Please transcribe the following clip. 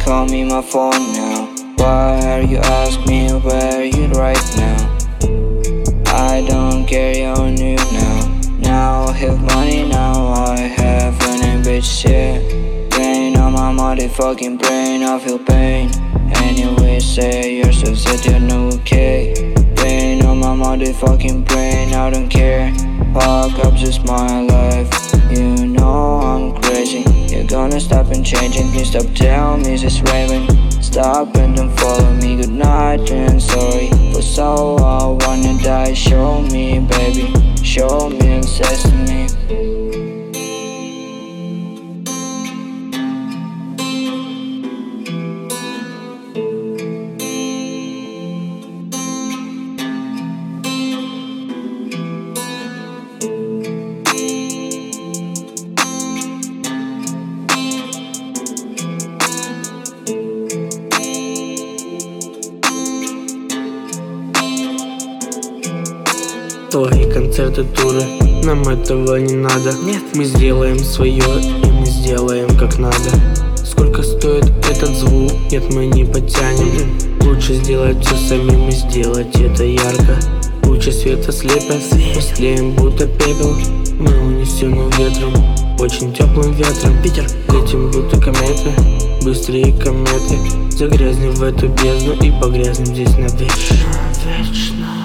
call me my phone now. Why are you asking me where you right now? I don't care, you're new now. Now I have money, now I have any bitch, yeah. Brain on my motherfucking brain, I feel pain. Anyway, say you're so sad, you're no okay. Brain on my motherfucking brain, I don't care. Fuck up, just my life. You know I'm crazy. You're gonna stop and changing. Please stop, tell me this Raven. Stop and don't follow me. Good night and sorry for so I wanna die. Show me, baby. Show me and says to me. Твои концерты, туры, нам этого не надо. Нет, мы сделаем свое, и мы сделаем как надо. Сколько стоит этот звук? Нет, мы не потянем. Лучше сделать все самим и сделать это ярко. Лучи света слепят, слеем будто пепел. Мы унесем ветром, очень теплым ветром. Ветер, летим будто кометы, быстрее кометы. Загрязнем в эту бездну и погрязнем здесь навечно.